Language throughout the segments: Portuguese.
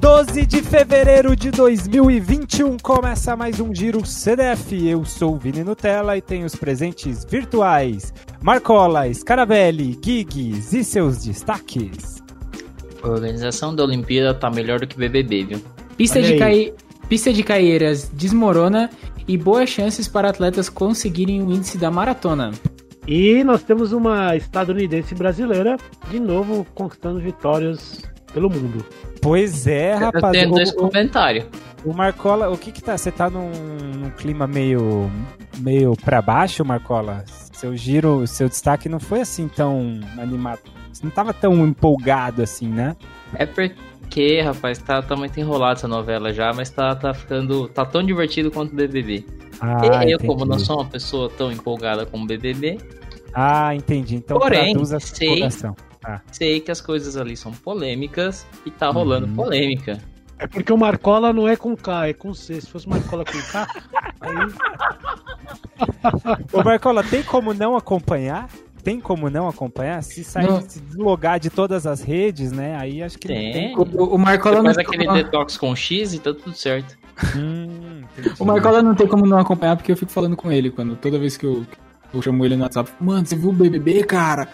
12 de fevereiro de 2021, começa mais um Giro CDF. Eu sou o Vini Nutella e tenho os presentes virtuais Marcola, Scaravelli, Giggs e seus destaques. A organização da Olimpíada tá melhor do que BBB, viu? Pista de Caieiras desmorona e boas chances para atletas conseguirem o índice da maratona. E nós temos uma estadunidense brasileira, de novo, conquistando vitórias pelo mundo. Pois é, rapaz. Eu tenho dois comentários. O Marcola, o que tá? Você tá num clima meio pra baixo, Marcola? Seu giro, seu destaque não foi assim tão animado. Você não tava tão empolgado assim, né? É porque, rapaz, tá muito enrolado essa novela já, mas tá tão divertido quanto o BBB. Eu, entendi. como não sou uma pessoa tão empolgada como o BBB... entendi. Então porém, traduz essa empolgação. Sei que as coisas ali são polêmicas e tá rolando polêmica. É porque o Marcola não é com K, é com C. Se fosse Marcola com K, aí... Ô Marcola, tem como não acompanhar? Se sair, se deslogar de todas as redes, né? Aí acho que tem. Não tem. O Marcola faz não aquele detox com X e tá tudo certo. O Marcola não tem como não acompanhar porque eu fico falando com ele toda vez que eu chamo ele no WhatsApp. Mano, você viu o BBB, cara?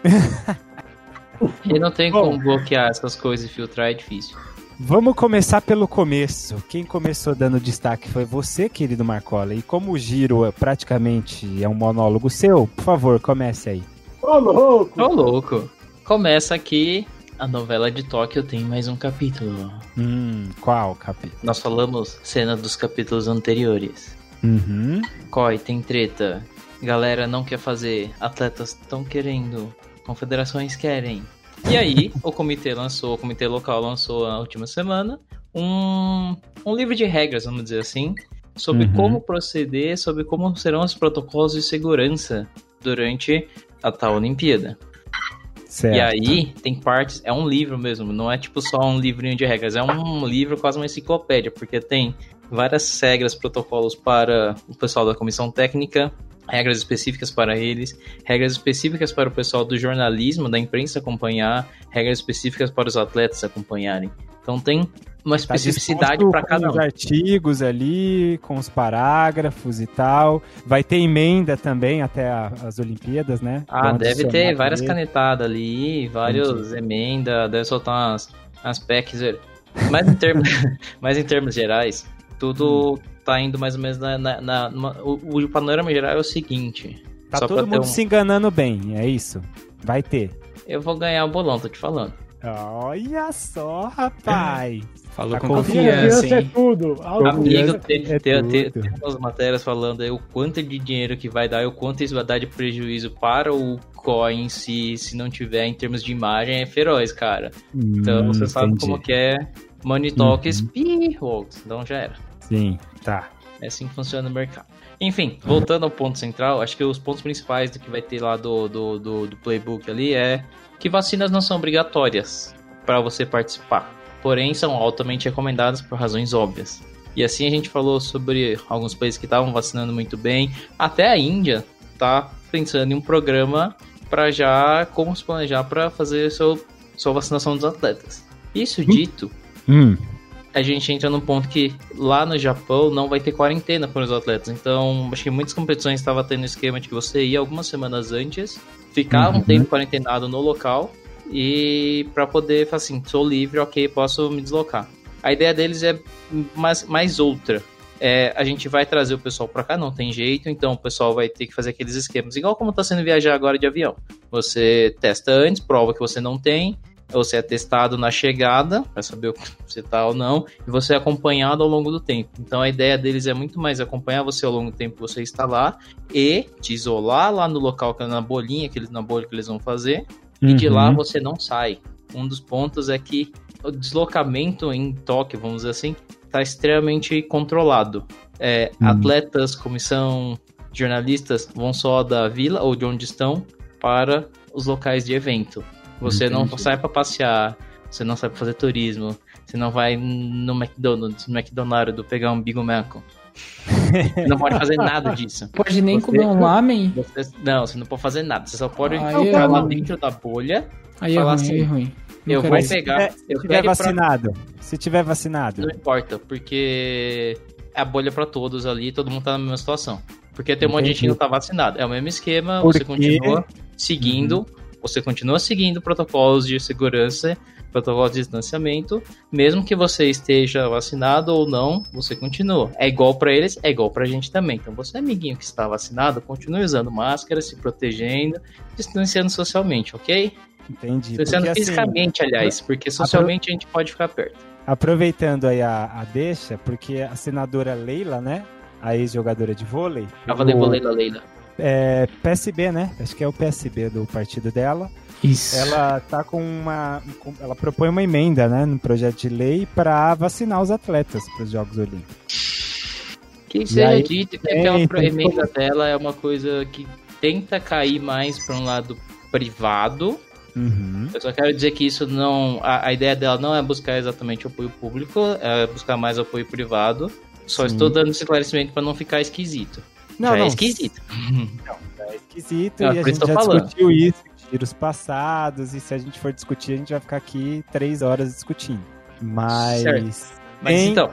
E não tem como bloquear essas coisas e filtrar, é difícil. Vamos começar pelo começo. Quem começou dando destaque foi você, querido Marcola. E como o giro praticamente é um monólogo seu, por favor, comece aí. Ô louco! Começa aqui, a novela de Tóquio tem mais um capítulo. Qual capítulo? Nós falamos cena dos capítulos anteriores. Koi, tem treta. Galera não quer fazer, atletas estão querendo, confederações querem. E aí, o comitê local lançou na última semana um livro de regras, vamos dizer assim, sobre como proceder, sobre como serão os protocolos de segurança durante a tal Olimpíada. Certo. E aí, tem partes, é um livro mesmo, não é tipo só um livrinho de regras, é um livro quase uma enciclopédia, porque tem várias regras, protocolos para o pessoal da comissão técnica, regras específicas para eles, regras específicas para o pessoal do jornalismo, da imprensa acompanhar, regras específicas para os atletas acompanharem. Então tem uma especificidade para cada um. Os artigos ali, com os parágrafos e tal. Vai ter emenda também até as Olimpíadas, né? Deve ter várias canetadas ali, várias emendas, deve soltar umas packs. Mas em termos gerais, tudo... tá indo mais ou menos o panorama geral é o seguinte. Tá todo mundo se enganando bem, é isso? Vai ter. Eu vou ganhar o bolão, tô te falando. Olha só, rapaz. Falou com confiança, hein? É tudo. Amigo, tem umas matérias falando aí o quanto de dinheiro que vai dar e o quanto isso vai dar de prejuízo para o COI em si, se não tiver em termos de imagem, é feroz, cara. Então você sabe como que é. Money Talks, então já era. Sim, tá. É assim que funciona o mercado. Enfim, voltando ao ponto central, acho que os pontos principais do que vai ter lá do playbook ali é que vacinas não são obrigatórias para você participar, porém são altamente recomendadas por razões óbvias. E assim a gente falou sobre alguns países que estavam vacinando muito bem, até a Índia tá pensando em um programa para já como se planejar para fazer sua vacinação dos atletas. Isso dito... a gente entra num ponto que lá no Japão não vai ter quarentena para os atletas. Então, acho que muitas competições estavam tendo esquema de que você ia algumas semanas antes, ficava um tempo quarentenado no local e para poder falar assim, sou livre, ok, posso me deslocar. A ideia deles é mais outra. A gente vai trazer o pessoal para cá, não tem jeito, então o pessoal vai ter que fazer aqueles esquemas, igual como está sendo viajar agora de avião. Você testa antes, prova que você não tem, você é testado na chegada, para saber o que você tá ou não, e você é acompanhado ao longo do tempo. Então a ideia deles é muito mais acompanhar você ao longo do tempo que você está lá e te isolar lá no local, na bolha que eles vão fazer, e de lá você não sai. Um dos pontos é que o deslocamento em Tóquio, vamos dizer assim, está extremamente controlado. Atletas, comissão, jornalistas vão só da vila ou de onde estão para os locais de evento. Você não sai para passear, você não sai para fazer turismo, você não vai no McDonald's pegar um Big Mac. Você não pode fazer nada disso. Pode nem comer um lamen? Você não pode fazer nada. Você só pode ficar lá dentro da bolha. Aí é ruim, assim, é ruim. Eu vou pegar. Se tiver vacinado. Se tiver vacinado? Não importa, porque é a bolha pra todos ali, todo mundo tá na mesma situação. Porque tem um monte de gente que não tá vacinado. É o mesmo esquema, você continua seguindo, protocolos de segurança, protocolos de distanciamento, mesmo que você esteja vacinado ou não, você continua. É igual pra eles, é igual pra gente também. Então você, amiguinho que está vacinado, continue usando máscara, se protegendo, distanciando socialmente, ok? Entendi. Distanciando porque, fisicamente, assim, aliás, porque socialmente a gente pode ficar perto. Aproveitando aí a deixa, porque a senadora Leila, né, a ex-jogadora de vôlei... Leila. É PSB, né? Acho que é o PSB do partido dela. Isso. Ela tá ela propõe uma emenda, né, no projeto de lei para vacinar os atletas para os Jogos Olímpicos. Que seja dito que aquela emenda dela é uma coisa que tenta cair mais para um lado privado. Uhum. Eu só quero dizer que isso não... A ideia dela não é buscar exatamente apoio público, é buscar mais apoio privado. Só estou dando esse esclarecimento para não ficar esquisito. Não, é esquisito. Não, é esquisito e a gente já discutiu isso em giros passados, e se a gente for discutir, a gente vai ficar aqui 3 horas discutindo. Mas então,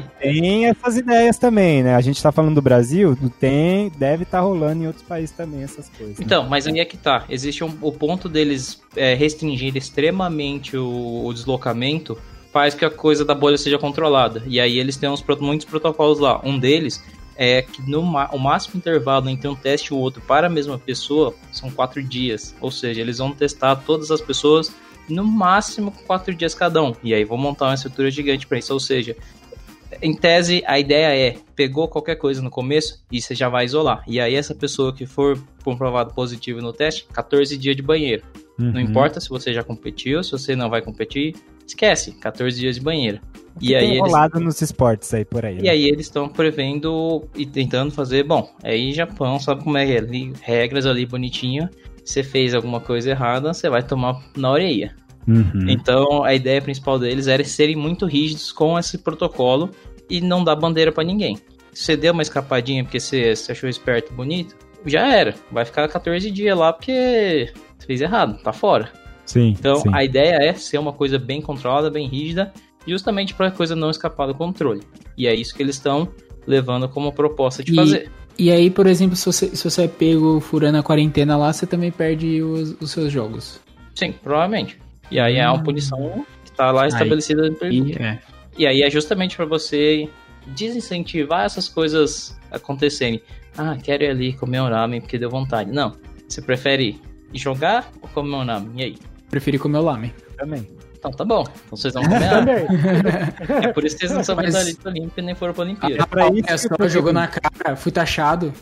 tem essas ideias também, né? A gente tá falando do Brasil, deve estar rolando em outros países também essas coisas. Então, mas aí é que tá. Existe o ponto deles restringir extremamente o deslocamento, faz que a coisa da bolha seja controlada. E aí eles têm muitos protocolos lá. Um deles é que o máximo intervalo entre um teste e o outro para a mesma pessoa são 4 dias. Ou seja, eles vão testar todas as pessoas no máximo 4 dias cada um. E aí vão montar uma estrutura gigante para isso. Ou seja, em tese, a ideia é, pegou qualquer coisa no começo e você já vai isolar. E aí essa pessoa que for comprovado positivo no teste, 14 dias de banheiro. Não importa se você já competiu, se você não vai competir, esquece, 14 dias de banheiro. E aí tem rolado nos esportes aí por aí. E aí eles estão prevendo e tentando fazer, bom, aí Japão sabe como é que é, regras ali bonitinho, você fez alguma coisa errada, você vai tomar na orelha. Então a ideia principal deles era serem muito rígidos com esse protocolo e não dar bandeira pra ninguém. Se você deu uma escapadinha porque você achou esperto e bonito, já era, vai ficar 14 dias lá porque você fez errado, tá fora. Sim. Então a ideia é ser uma coisa bem controlada, bem rígida, justamente para a coisa não escapar do controle. E é isso que eles estão levando como proposta de fazer. E aí, por exemplo, se você é pego furando a quarentena lá, você também perde os seus jogos. Sim, provavelmente. E aí é uma punição que está lá estabelecida no pergunta. E aí é justamente para você desincentivar essas coisas acontecerem. Ah, quero ir ali comer um ramen porque deu vontade. Não, você prefere jogar ou comer um ramen? E aí? Preferi comer o ramen. Também. Então tá bom, então vocês vão comer ramen. É por isso que vocês não são medalhistas olímpicos e nem foram pra Olimpíada. Só jogou na cara, fui taxado.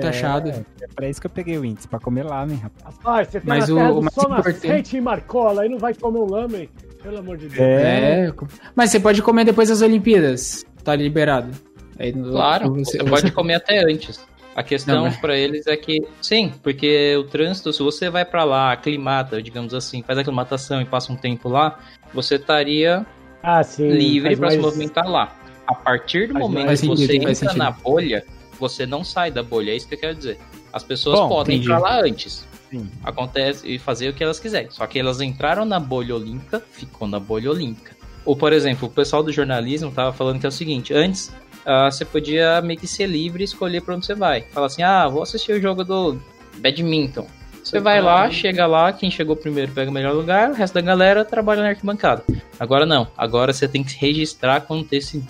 É pra isso que eu peguei o índice, pra comer lamen, rapaz. Rapaz, você tem o mais nascente em Marcola, aí não vai comer um lamen, pelo amor de Deus. Mas você pode comer depois das Olimpíadas, tá liberado. Aí, claro, você pode comer até antes. A questão pra eles é que, sim, porque o trânsito, se você vai pra lá, aclimata, digamos assim, faz a aclimatação e passa um tempo lá, você estaria livre pra se movimentar lá. A partir do momento que você entra na bolha, você não sai da bolha, é isso que eu quero dizer. As pessoas podem entrar lá antes. Sim. Acontece e fazer o que elas quiserem. Só que elas entraram na bolha olímpica, ficou na bolha olímpica. Ou, por exemplo, o pessoal do jornalismo tava falando que é o seguinte, antes você podia meio que ser livre e escolher pra onde você vai. Fala assim, vou assistir o jogo do badminton. Você vai lá, chega lá, quem chegou primeiro pega o melhor lugar, o resto da galera trabalha na arquibancada. Agora não, agora você tem que se registrar com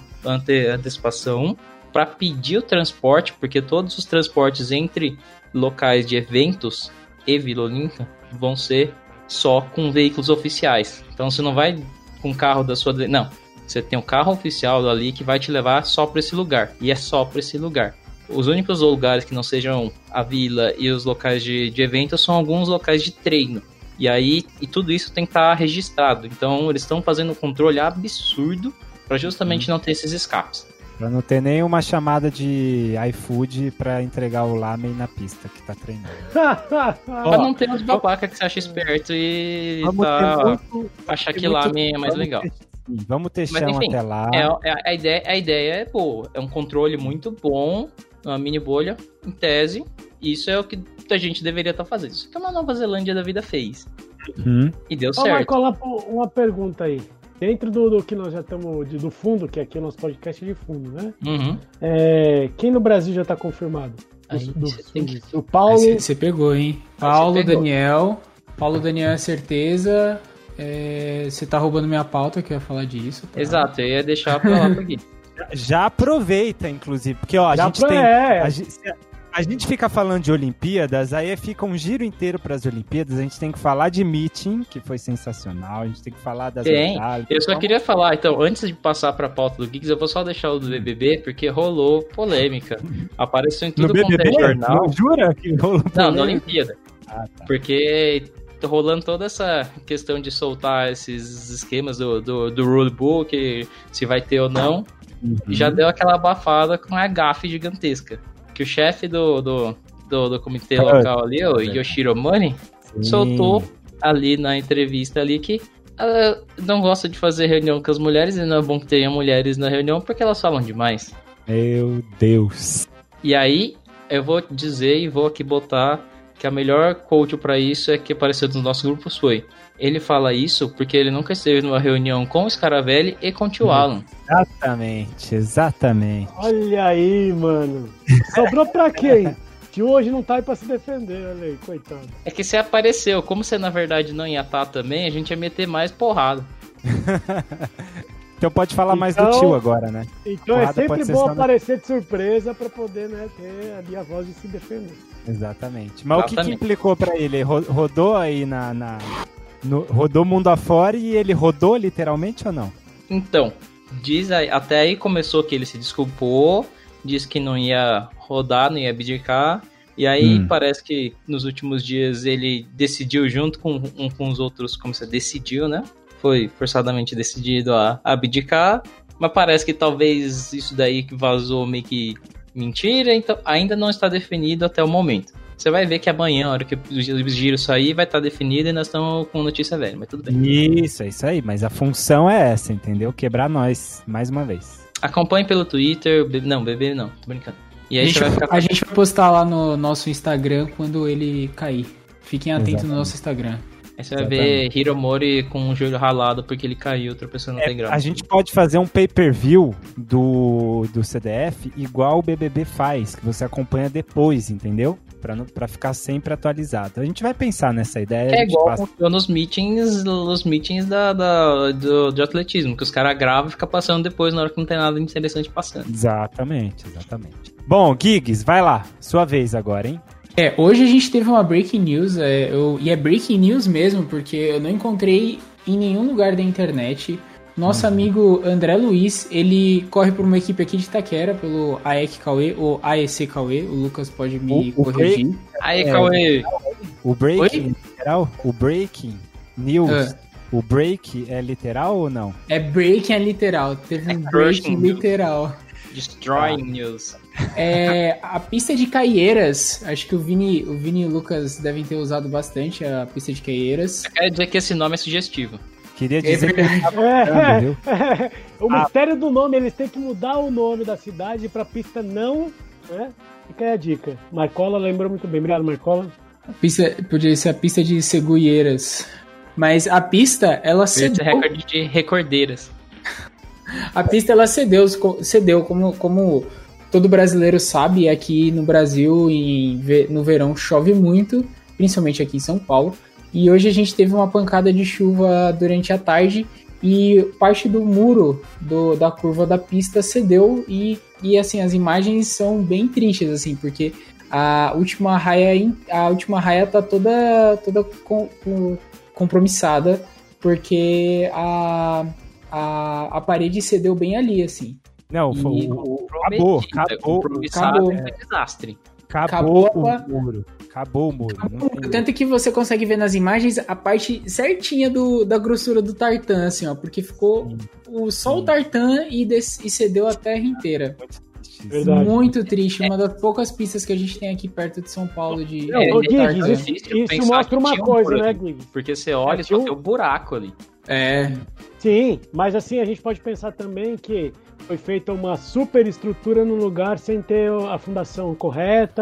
antecipação para pedir o transporte, porque todos os transportes entre locais de eventos e Vila Olímpica vão ser só com veículos oficiais. Então você não vai com o carro da sua... Não, você tem um carro oficial ali que vai te levar só para esse lugar. E é só para esse lugar. Os únicos lugares que não sejam a vila e os locais de eventos são alguns locais de treino. E aí, tudo isso tem que estar registrado. Então eles estão fazendo um controle absurdo para justamente não ter esses escapes. Pra não ter nenhuma chamada de iFood pra entregar o lamen na pista que tá treinando. Pra não ter uns babaca que você acha esperto e achar que lamen é mais legal. Vamos ter chão até lá. A ideia é boa. É um controle muito bom, uma mini bolha, em tese. Isso é o que a gente deveria estar fazendo. Isso que a Nova Zelândia da vida fez. E deu certo. Marcola, uma pergunta aí. dentro do que nós já estamos do fundo, que aqui é o nosso podcast de fundo, né? Uhum. Quem no Brasil já tá confirmado? O Paulo. Você pegou, hein? Paulo Daniel é certeza. Você tá roubando minha pauta, que eu ia falar disso. Tá? Exato, eu ia deixar pra lá pra aqui. Já aproveita, inclusive, porque ó, a gente fica falando de Olimpíadas, aí fica um giro inteiro para as Olimpíadas, a gente tem que falar de meeting, que foi sensacional, a gente tem que falar das medalhas. Eu só queria falar, então, antes de passar pra pauta do Geeks, eu vou só deixar o do BBB, porque rolou polêmica. Apareceu em tudo quanto é jornal. Não, jura que rolou polêmica? Não, na Olimpíada. Tá. Porque tá rolando toda essa questão de soltar esses esquemas do rulebook, se vai ter ou não. E já deu aquela abafada com a gafe gigantesca. Que o chefe do comitê local ali, o Yoshiro Mori, soltou ali na entrevista ali que não gosta de fazer reunião com as mulheres e não é bom que tenha mulheres na reunião porque elas falam demais. Meu Deus. E aí, eu vou dizer e vou aqui botar que a melhor coach pra isso é que apareceu nos nossos grupos foi. Ele fala isso porque ele nunca esteve numa reunião com o Scaravelli e com o tio Alan. Exatamente. Olha aí, mano. Sobrou pra quem? Que hoje não tá aí pra se defender, olha aí, coitado. É que você apareceu, como você na verdade não ia estar também, a gente ia meter mais porrada. Então pode falar mais do tio agora, né? Então porrada é sempre bom aparecer de surpresa pra poder, né, ter ali a voz de se defender. Exatamente. Mas o que implicou pra ele? Rodou aí rodou mundo afora e ele rodou literalmente ou não? Então, até aí começou que ele se desculpou, disse que não ia rodar, não ia abdicar, e aí parece que nos últimos dias ele decidiu junto com os outros, como você decidiu, né? Foi forçadamente decidido a abdicar, mas parece que talvez isso daí que vazou meio que mentira, então ainda não está definido até o momento. Você vai ver que amanhã, a hora que o giro sair, vai estar definido e nós estamos com notícia velha, mas tudo bem. Isso, é isso aí, mas a função é essa, entendeu? Quebrar nós, mais uma vez. Acompanhe pelo Twitter, bebê não, tô brincando. E aí a gente vai postar lá no nosso Instagram quando ele cair. Fiquem atentos no nosso Instagram. Aí você vai ver Hiromori com o joelho ralado porque ele caiu, outra pessoa não tem grau. A gente pode fazer um pay-per-view do CDF igual o BBB faz, que você acompanha depois, entendeu? Pra ficar sempre atualizado. A gente vai pensar nessa ideia. É igual funciona os meetings de atletismo, que os caras gravam e ficam passando depois na hora que não tem nada interessante passando. Exatamente. Bom, Giggs, vai lá. Sua vez agora, hein? Hoje a gente teve uma breaking news, e é breaking news mesmo, porque eu não encontrei em nenhum lugar da internet. Nosso amigo André Luiz, ele corre por uma equipe aqui de Itaquera, pelo AEC Cauê, ou AEC Cauê, o Lucas pode me corrigir. AEC Cauê. O breaking literal? O breaking news. O break é literal ou não? É breaking é literal, teve um breaking literal. Destroying news. A pista de Caieiras, acho que o Vini e o Lucas devem ter usado bastante a pista de Caieiras. Eu quero dizer que esse nome é sugestivo. Queria dizer que o mistério do nome, eles têm que mudar o nome da cidade pra pista não, né? Fica aí a dica. Marcola lembrou muito bem. Obrigado, Marcola. A pista, podia ser a pista de Seguieiras. Mas a pista, ela cedeu... recorde de recordeiras. A pista, ela cedeu como todo brasileiro sabe, aqui no Brasil, no verão, chove muito, principalmente aqui em São Paulo. E hoje a gente teve uma pancada de chuva durante a tarde e parte do muro da curva da pista cedeu e assim, as imagens são bem tristes, assim, porque a última raia tá toda compromissada, porque a parede cedeu bem ali, assim. Não, acabou. É desastre. Acabou o muro. Acabou o muro. Tanto que você consegue ver nas imagens a parte certinha da grossura do tartan, assim, ó, porque ficou só o tartan e cedeu a terra inteira. Verdade. Muito triste, uma das poucas pistas que a gente tem aqui perto de São Paulo de isso mostra uma coisa, né, Gui? Porque você olha e só tem um buraco ali. Sim, mas assim, a gente pode pensar também que foi feita uma super estrutura no lugar sem ter a fundação correta,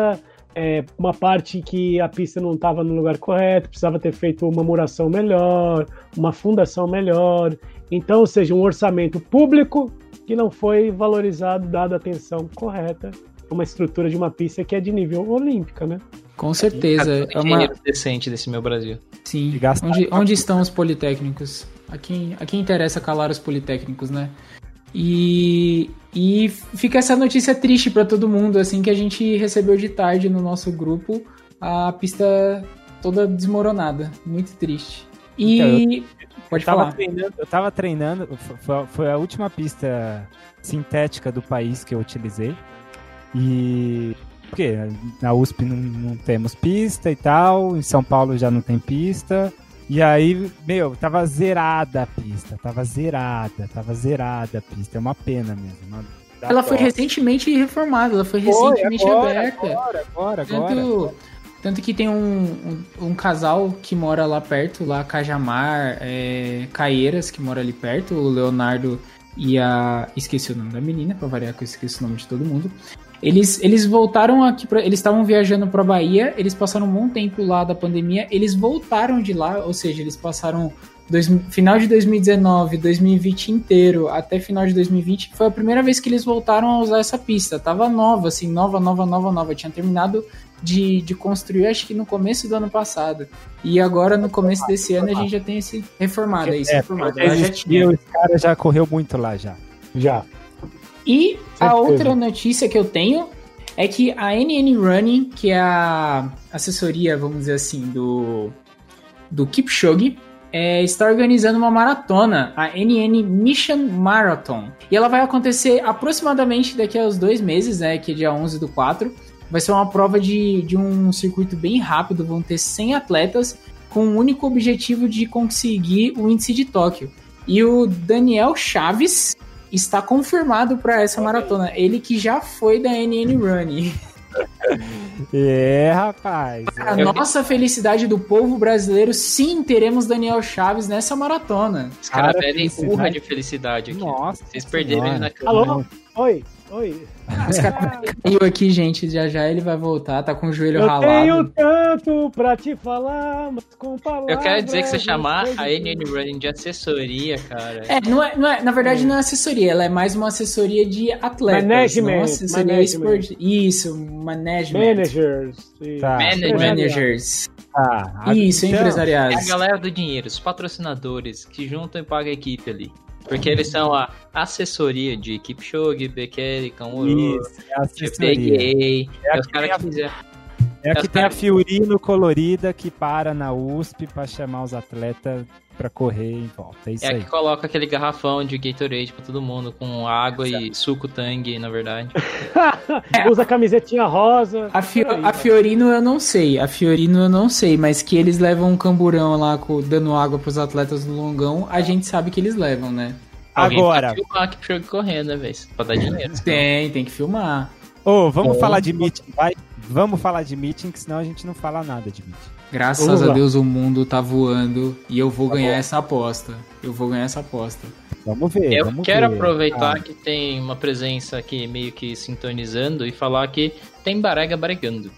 uma parte que a pista não estava no lugar correto, precisava ter feito uma muração melhor, uma fundação melhor. Então, ou seja, um orçamento público que não foi valorizado, dado a atenção correta, uma estrutura de uma pista que é de nível olímpica, né? Com certeza. É uma decente desse meu Brasil. Sim. Onde estão os politécnicos? A quem interessa calar os politécnicos, né? E fica essa notícia triste para todo mundo, assim, que a gente recebeu de tarde no nosso grupo, a pista toda desmoronada. Muito triste. E... Pode falar. Eu tava treinando, foi a última pista sintética do país que eu utilizei. E... Porque na USP não temos pista e tal, em São Paulo já não tem pista. E aí, tava zerada a pista, tava zerada a pista. É uma pena mesmo. Ela foi recentemente reformada, ela foi recentemente aberta. Agora. Tanto que tem um casal que mora lá perto, lá Cajamar, Caieiras, que mora ali perto, o Leonardo e a... Esqueci o nome da menina, pra variar que eu esqueci o nome de todo mundo. Eles voltaram aqui, eles estavam viajando pra Bahia, eles passaram um bom tempo lá da pandemia, eles voltaram de lá, ou seja, eles passaram final de 2019, 2020 inteiro, até final de 2020, foi a primeira vez que eles voltaram a usar essa pista. Tava nova, assim, nova. Tinha terminado de construir, acho que no começo do ano passado. E agora, no começo desse ano, a gente já tem esse reformado. Reformado. Esse cara já correu muito lá, já. E a outra notícia que eu tenho é que a NN Running, que é a assessoria, vamos dizer assim, do Kipchoge, está organizando uma maratona, a NN Mission Marathon. E ela vai acontecer aproximadamente daqui a uns 2 meses, né, que é dia 11/4. Vai ser uma prova de um circuito bem rápido, vão ter 100 atletas com o único objetivo de conseguir o índice de Tóquio. E o Daniel Chaves está confirmado para essa maratona. Ele que já foi da NN Running. Rapaz. Para nossa felicidade do povo brasileiro, sim, teremos Daniel Chaves nessa maratona. Os caras pedem urra de felicidade aqui. Nossa, vocês perderam ele na cama. Alô? Oi. Os caras caiu aqui, gente. Já ele vai voltar, tá com o joelho ralado. Eu tenho tanto pra te falar, mas com palavras... Eu quero dizer que você chamar a NN Running de assessoria, cara... Não é, na verdade não é assessoria, ela é mais uma assessoria de atletas. Management. Isso, Managers. Tá. Managers. Ah, isso, então, empresariais. É a galera do dinheiro, os patrocinadores que juntam e pagam a equipe ali. Porque eles são a assessoria de Kipchoge, Bekele, Kamuru, assessoria. os caras que fizeram. É a que tem a Fiorino colorida que para na USP pra chamar os atletas pra correr em volta. É isso aí. Que coloca aquele garrafão de Gatorade pra todo mundo com água e suco Tang, na verdade. Usa camisetinha rosa. A Fiorino eu não sei, mas que eles levam um camburão lá dando água pros atletas no longão, a gente sabe que eles levam, né? Agora. Tem que filmar Kipchoge correndo, né, velho? Pra dar dinheiro. Tem que filmar. Vamos falar de meeting, vai? Vamos falar de meeting, que senão a gente não fala nada de meeting. Graças a Deus o mundo tá voando e eu vou ganhar essa aposta. Vamos ver. Eu quero aproveitar que tem uma presença aqui meio que sintonizando e falar que tem Barega baregando.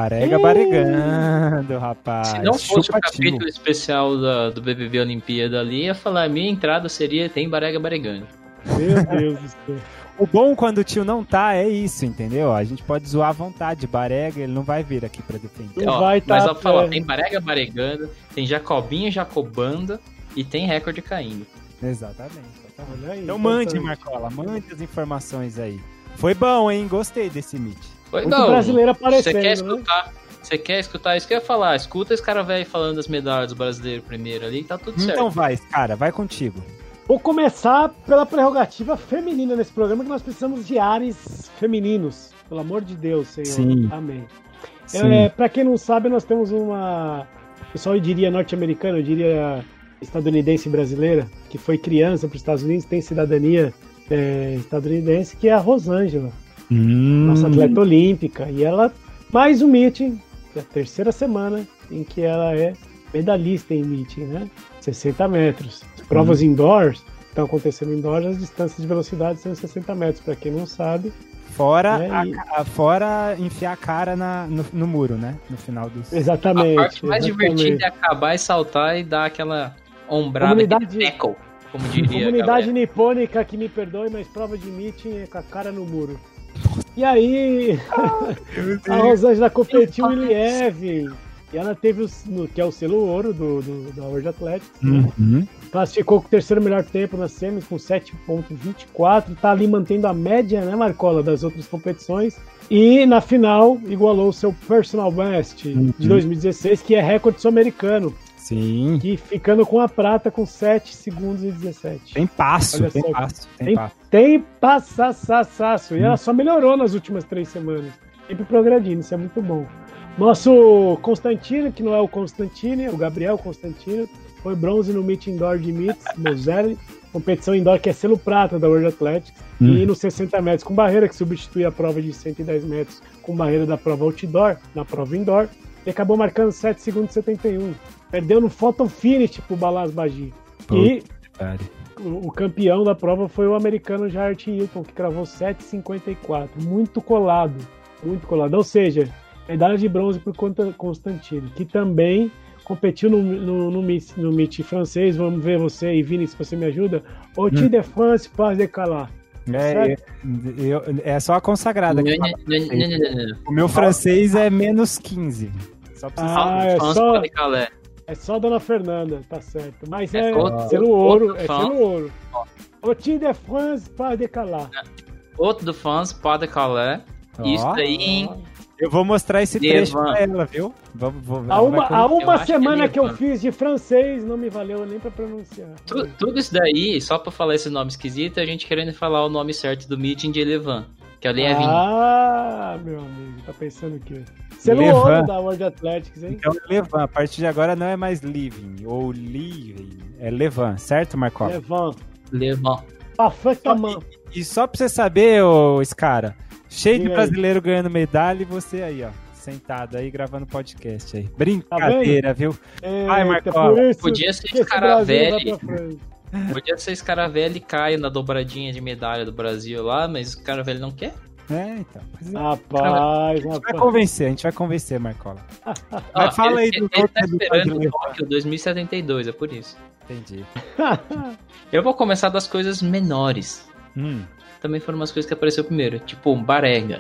Baregando, rapaz. Se não fosse o capítulo especial do BBB Olimpíada ali, ia falar, a minha entrada seria tem Barega baregando. Meu Deus do céu. O bom quando o tio não tá é isso, entendeu? A gente pode zoar à vontade. Barega, ele não vai vir aqui pra defender. Mas eu falo, tem Barega baregando, tem Jacobinho jacobando e tem recorde caindo. Exatamente. Então mande, Marcola, mande as informações aí. Foi bom, hein? Gostei desse meet. Foi muito brasileiro aparecendo, Você quer escutar isso que eu ia falar? Escuta esse cara velho falando das medalhas do brasileiro primeiro ali, tá tudo certo. Então vai, cara, vai contigo. Vou começar pela prerrogativa feminina nesse programa, que nós precisamos de ares femininos. Pelo amor de Deus, Senhor. Sim. Amém. Pra quem não sabe, nós temos uma... O pessoal diria norte-americano, eu diria estadunidense brasileira, que foi criança para os Estados Unidos, tem cidadania estadunidense, que é a Rosângela. Nossa atleta olímpica. E ela, mais um meeting, é a terceira semana em que ela é medalhista em meeting, né? 60 metros. Provas indoors, estão acontecendo indoor, as distâncias de velocidade são 60 metros, para quem não sabe. Fora, fora enfiar a cara no muro, né? No final dos... Exatamente. A parte mais divertida é acabar e saltar e dar aquela ombrada de tackle, como diria. Comunidade nipônica que me perdoe, mas prova de meeting é com a cara no muro. E aí, a Rosângela competiu em Liev. E ela teve que é o selo ouro da World Athletics. Uhum. Classificou com o terceiro melhor tempo nas semis, com 7.24. Tá ali mantendo a média, né, Marcola, das outras competições. E na final, igualou o seu personal best de 2016, que é recorde sul-americano. Sim. E ficando com a prata com 7 segundos e 17. Tem passo. Tem passaço. E ela só melhorou nas últimas 3 semanas. Sempre progredindo, isso é muito bom. Nosso Constantino, que não é o Constantino, é o Gabriel Constantino, foi bronze no Meet Indoor de Meets, Moselle, competição indoor que é selo prata da World Athletics, e no 60 metros com barreira, que substitui a prova de 110 metros com barreira da prova outdoor, na prova indoor, e acabou marcando 7 segundos e 71. Perdeu no photo finish pro Balazs Bagi. E o campeão da prova foi o americano Jarrett Hilton, que cravou 7,54. Muito colado. Ou seja, medalha de bronze por Constantino, que também competiu no Meet francês. Vamos ver você e Vini, se você me ajuda. O Tour de France pas de Calais. É só a consagrada. O meu francês é menos 15. Só pra é só Dona Fernanda, tá certo. Mas é selo ouro. O Tour de France pas de Calais. Outro do France pas de Calais. Isso aí. Eu vou mostrar esse trecho pra ela, viu? Há uma semana que eu fiz de francês, não me valeu nem pra pronunciar. Tudo isso daí, só pra falar esse nome esquisito, a gente querendo falar o nome certo do meeting de Elevan, que é o Lievin. Ah, meu amigo, tá pensando o quê? Selo ouro da World Athletics, hein? Então, Levan, a partir de agora não é mais Living ou Living, é Levan, certo, Marcola? Levan. Perfeitamente. E só pra você saber, ô Scara, cheio de brasileiro ganhando medalha e você aí, ó, sentado aí gravando podcast aí. Brincadeira, viu? Ai, Marcola. Podia ser Scaravelli. Podia ser Scaravelli e Caio na dobradinha de medalha do Brasil lá, mas o Scaravelli não quer. Então. Rapaz, a gente vai convencer, Marcola. Mas fala aí do ele tá esperando o Tóquio 2072, é por isso. Entendi. Eu vou começar das coisas menores. Também foram umas coisas que apareceu primeiro, tipo Barega.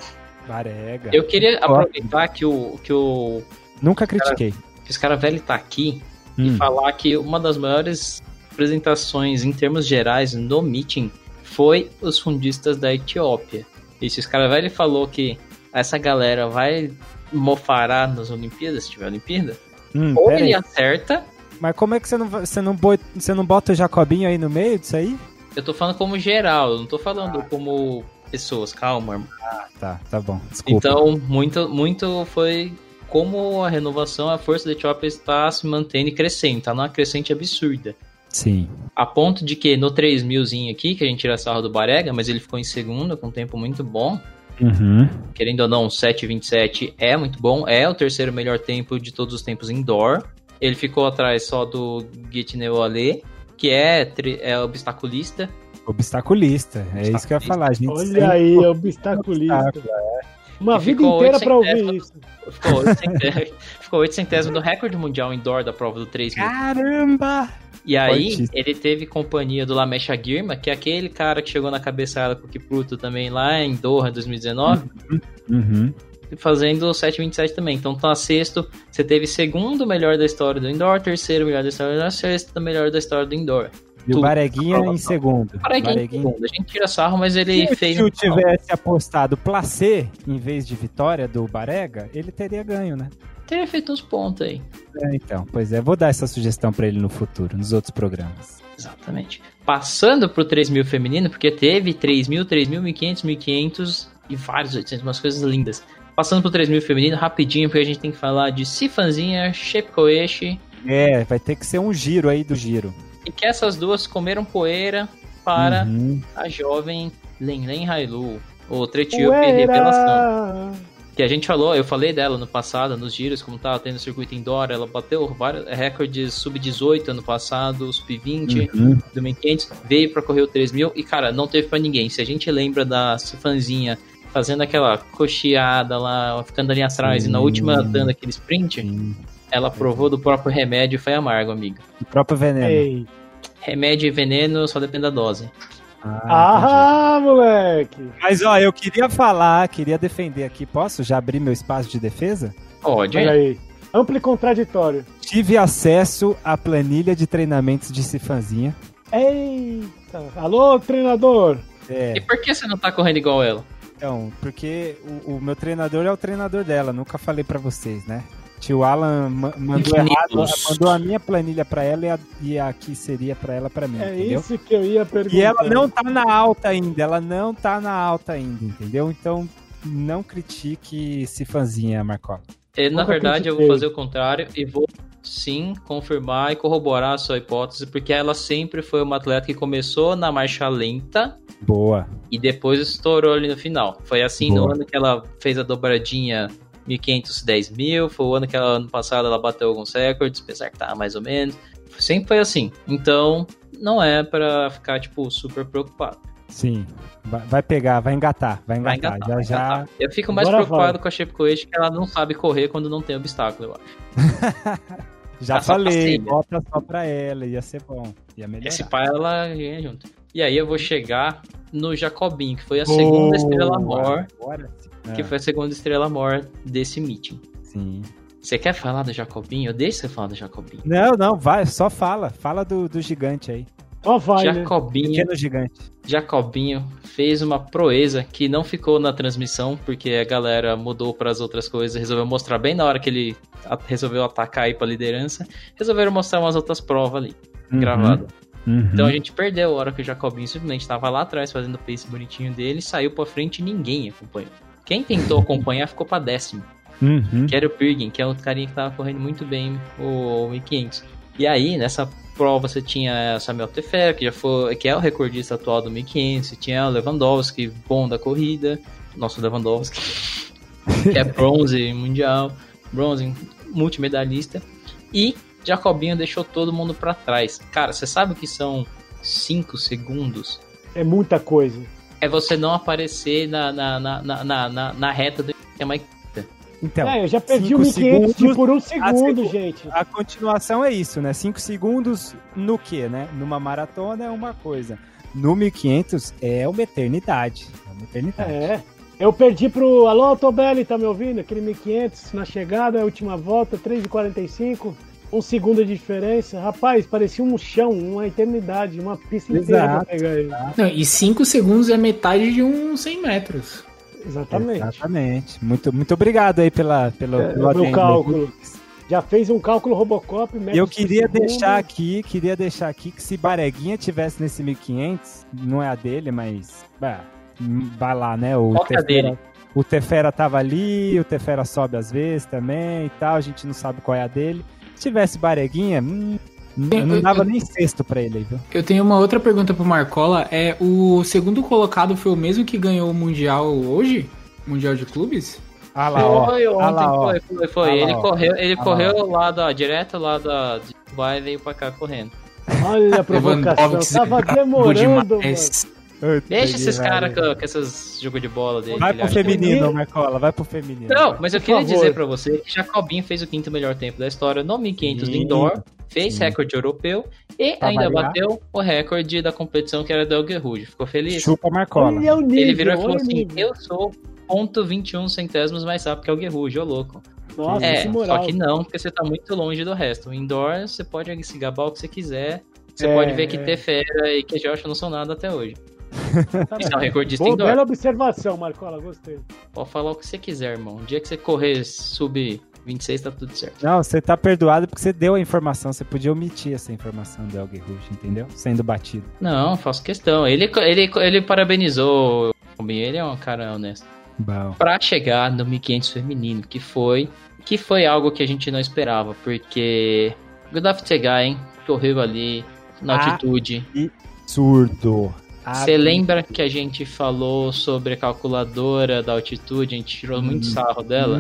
Eu queria aproveitar que o Nunca critiquei. Que o Scaravelli tá aqui e falar que uma das maiores apresentações em termos gerais no meeting foi os fundistas da Etiópia. E se o Scaravelli falou que essa galera vai mofarar nas Olimpíadas, se tiver Olimpíada, ou ele acerta... Mas como é que você não bota o Jacobinho aí no meio disso aí? Eu tô falando como geral, eu não tô falando como pessoas, calma, irmão. Tá bom, desculpa. Então, muito foi como a renovação, a força da Etiópia está se mantendo e crescendo, tá numa crescente absurda. Sim. A ponto de que no 3000zinho aqui, que a gente tira sarro do Barega, mas ele ficou em segundo, com um tempo muito bom. Querendo ou não, 7,27 é muito bom, é o terceiro melhor tempo de todos os tempos indoor. Ele ficou atrás só do Gitneu Ale, que é obstaculista. Isso que eu ia falar, gente. Olha aí, obstaculista. Uma vida inteira pra ouvir isso. Ficou 800 do recorde mundial indoor da prova do 3000. Caramba! E aí, ele teve companhia do Lamecha Girma, que é aquele cara que chegou na cabeçada com o Kipruto também lá em Doha, 2019. Fazendo 7,27 também. Então tá sexto. Você teve segundo melhor da história do indoor, terceiro melhor da história do indoor, sexto melhor da história do indoor. E o Bareguinha em segundo. Bareguinha em segundo. A gente tira sarro, mas ele fez... Se eu tivesse apostado placê em vez de vitória do Barega, ele teria ganho, né? Teria feito uns pontos aí. Então, pois é. Vou dar essa sugestão pra ele no futuro, nos outros programas. Exatamente. Passando pro 3.000 feminino, porque teve 3.000, 3.000, 1.500, 1.500 e vários 800, umas coisas lindas. Passando pro 3.000 feminino, rapidinho, porque a gente tem que falar de Sifanzinha, Chepkoech. Vai ter que ser um giro aí do giro. E que essas duas comeram poeira para a jovem Lenlen Hailu, outra etíope revelação. Que a gente falou, eu falei dela no passado, nos giros, como tava tendo circuito indoor, ela bateu vários recordes sub-18 ano passado, sub-20, do 1500, veio pra correr o 3000 e, cara, não teve pra ninguém. Se a gente lembra da Cifanzinha fazendo aquela cocheada lá, ficando ali atrás, e na última dando aquele sprint, ela provou do próprio remédio e foi amargo, amigo. Do próprio veneno. Ei. Remédio e veneno só depende da dose. Moleque! Mas, ó, eu queria defender aqui. Posso já abrir meu espaço de defesa? Pode. Olha aí. Amplo e contraditório. Tive acesso à planilha de treinamentos de Cifanzinha. Eita! Alô, treinador! E por que você não tá correndo igual ela? Então, porque o meu treinador é o treinador dela. Nunca falei pra vocês, né? Tio Alan mandou errado, mandou a minha planilha pra ela e a que seria pra ela pra mim, entendeu? Isso que eu ia perguntar. E ela não tá na alta ainda, entendeu? Então, não critique Cifanzinha, Marcola. Na verdade, eu vou fazer o contrário e vou, sim, confirmar e corroborar a sua hipótese, porque ela sempre foi uma atleta que começou na marcha lenta. Boa. E depois estourou ali no final. Foi assim Boa. no ano que ela fez a dobradinha 1.500, 10.000, foi o ano que ano passado ela bateu alguns recordes, apesar que tá mais ou menos. Sempre foi assim. Então, não é pra ficar, tipo, super preocupado. Sim, vai pegar, vai engatar. Já. Eu fico mais Agora preocupado com a Chepcoach, que ela não sabe correr quando não tem obstáculo, eu acho. Já falei, bota só pra ela, ia ser bom, ia melhorar. Esse pai ela ganha junto. E aí eu vou chegar no Jacobinho, que foi a segunda estrela maior. Que foi a segunda estrela maior desse meeting. Sim. Você quer falar do Jacobinho? Eu deixo você falar do Jacobinho. Não, vai, só fala. Fala do gigante aí. Só vai, Jacobinho, Pequeno gigante. Jacobinho fez uma proeza que não ficou na transmissão, porque a galera mudou para as outras coisas, resolveu mostrar bem na hora que ele resolveu atacar aí pra liderança, resolveram mostrar umas outras provas ali, gravadas. Então a gente perdeu a hora que o Jacobinho simplesmente estava lá atrás fazendo o pace bonitinho dele, saiu pra frente e ninguém acompanhou. Quem tentou acompanhar ficou pra 10º. Que era o Pirgin, que é outro carinha que tava correndo muito bem o 1500. E aí, nessa prova, você tinha Samuel Tefera, que é o recordista atual do 1500. Você tinha o Lewandowski, bom da corrida. Nosso Lewandowski, que é bronze mundial, bronze multimedalhista. E Jacobinho deixou todo mundo pra trás. Cara, você sabe o que são 5 segundos? É muita coisa. É você não aparecer na reta do que é mais. Então, eu já perdi o 1.500 por um segundo, gente. A continuação é isso, né? 5 segundos no quê, né? Numa maratona é uma coisa. No 1.500 é uma eternidade. Eu perdi pro... Alô, Tobelli, tá me ouvindo? Aquele 1.500 na chegada, a última volta, 3:45. 1 segundo de diferença. Rapaz, parecia um chão, uma eternidade, uma pista inteira pra pegar ele. Não, e 5 segundos é metade de uns 100 metros. Exatamente. Muito obrigado aí pelo meu cálculo. Já fez um cálculo Robocop. Eu queria deixar aqui que se Bareguinha tivesse nesse 1.500, não é a dele, mas vai lá, né? O Tefera tava ali, o Tefera sobe às vezes também e tal, a gente não sabe qual é a dele. Se tivesse Bareguinha, não dava nem sexto pra ele, viu? Eu tenho uma outra pergunta pro Marcola. O segundo colocado foi o mesmo que ganhou o Mundial hoje? Mundial de Clubes? Foi. Ele correu lá direto lá da Dubai e veio pra cá correndo. Olha a provocação, tava demorando, mano. Deixa esses caras com esses jogos de bola dele. Vai pro feminino, Marcola, vai pro feminino. Não, mas eu queria dizer pra você que Jacobinho fez o 5º melhor tempo da história no 1500 do indoor, fez recorde europeu e ainda bateu o recorde da competição que era do El Guerrouj. Ficou feliz? Chupa Marcola. Ele virou e falou assim, eu sou 0,21 centésimos mais rápido que o El Guerrouj, ô louco. Nossa, só que não, porque você tá muito longe do resto. O indoor, você pode se gabar o que você quiser. Você pode ver que Tefera e que Joshua não são nada até hoje. Isso é um recordista indoor. Bela observação, Marcola, gostei. Pode falar o que você quiser, irmão. O dia que você correr sub 26, tá tudo certo. Não, você tá perdoado porque você deu a informação. Você podia omitir essa informação do El Guerrouj, entendeu? Sendo batido. Não, faço questão. Ele parabenizou. Ele é um cara honesto. Bom. Pra chegar no 1500 feminino, que foi algo que a gente não esperava, porque Godaf Tsegain correu ali na altitude. Absurdo. Você lembra que a gente falou sobre a calculadora da altitude? A gente tirou muito sarro dela.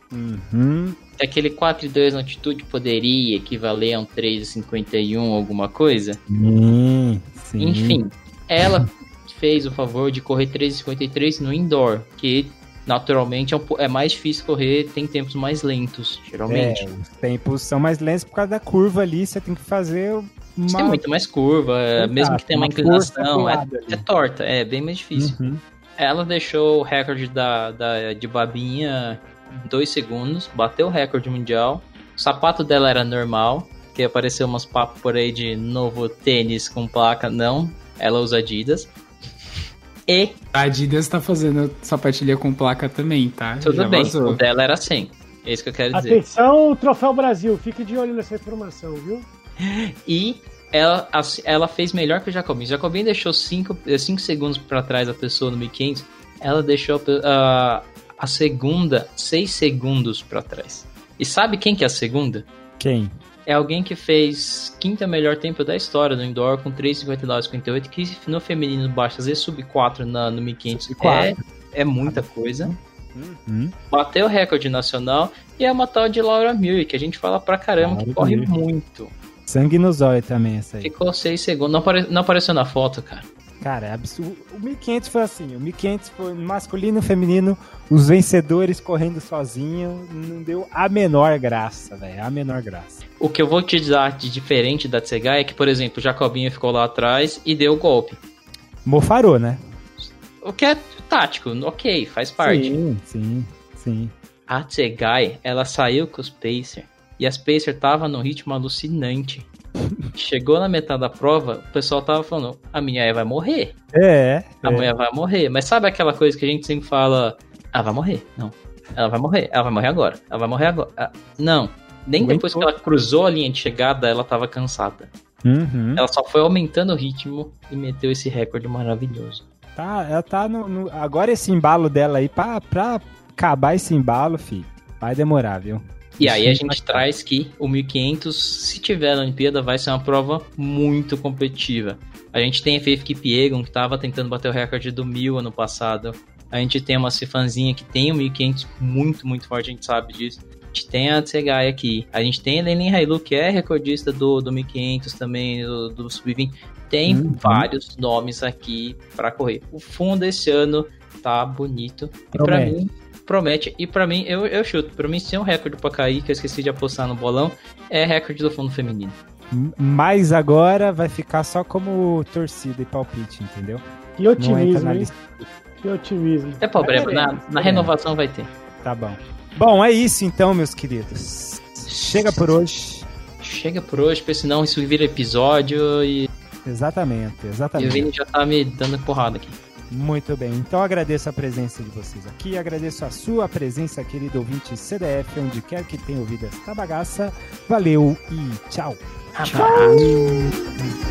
Aquele 4,2 na altitude poderia equivaler a um 3,51 alguma coisa? Sim. Enfim, ela fez o favor de correr 3,53 no indoor, que naturalmente é mais difícil correr, tem tempos mais lentos, geralmente. Os tempos são mais lentos por causa da curva ali, você tem que fazer Você tem muito mais curva, mesmo que tenha uma inclinação, é torta, é bem mais difícil. Ela deixou o recorde de babinha 2 segundos, bateu o recorde mundial. O sapato dela era normal, que apareceu umas papos por aí de novo tênis com placa, não, ela usa Adidas. E a Adidas tá fazendo sapatilha com placa também, tá? Tudo Já bem, vazou. o dela era 100, é isso que eu quero dizer. Atenção, Troféu Brasil, fique de olho nessa informação, viu? E ela fez melhor que o Jacobin. O Jacobin deixou 5 segundos para trás a pessoa no 1500. Ela deixou a segunda 6 segundos para trás. E sabe quem que é a segunda? Quem? É alguém que fez quinto melhor tempo da história no indoor com 3,59,58, que no feminino baixa, às vezes sub 4 no 1500 é muita coisa. Bateu o recorde nacional. E é uma tal de Laura Murray, que a gente fala pra caramba, que corre muito. Sangue nos olhos também, essa aí. Ficou 6 segundos. Não apareceu na foto, cara. Cara, é absurdo. O 1500 foi assim. O 1500 foi masculino e feminino. Os vencedores correndo sozinho. Não deu a menor graça, velho. A menor graça. O que eu vou te dar de diferente da Tsegai é que, por exemplo, o Jacobinho ficou lá atrás e deu o golpe. Mofarou, né? O que é tático. Ok, faz parte. Sim. A Tsegai, ela saiu com os Pacer. E as Pacer tava num ritmo alucinante. Chegou na metade da prova, o pessoal tava falando, a minha vai morrer. A mulher vai morrer. Mas sabe aquela coisa que a gente sempre fala, vai morrer? Não. Ela vai morrer agora. Ela vai morrer agora. Não. Nem depois que ela cruzou a linha de chegada, ela tava cansada. Ela só foi aumentando o ritmo e meteu esse recorde maravilhoso. Ela tá agora esse embalo dela aí, pra acabar esse embalo, filho, vai demorar, viu? E aí a gente traz que o 1500, se tiver na Olimpíada, vai ser uma prova muito competitiva. A gente tem a Faith Kipyegon, que estava tentando bater o recorde do 1000 ano passado. A gente tem uma Cifanzinha que tem o 1500 muito, muito forte, a gente sabe disso. A gente tem a Tsegai aqui. A gente tem a Lenin Hailu, que é recordista do 1500 também, do Sub-20. Tem vários nomes aqui para correr. O fundo esse ano tá bonito. E para mim... promete, e pra mim, eu chuto, pra mim se é um recorde pra cair, que eu esqueci de apostar no bolão, é recorde do fundo feminino. Mas agora vai ficar só como torcida e palpite, entendeu? Que otimismo, hein? Que otimismo. É problema, na renovação vai ter. Tá bom. Bom, é isso então, meus queridos. Chega por hoje, porque senão isso vira episódio e... Exatamente. E o Vini já tá me dando porrada aqui. Muito bem, então agradeço a presença de vocês aqui, agradeço a sua presença, querido ouvinte CDF, onde quer que tenha ouvido esta bagaça. Valeu e tchau! Tchau!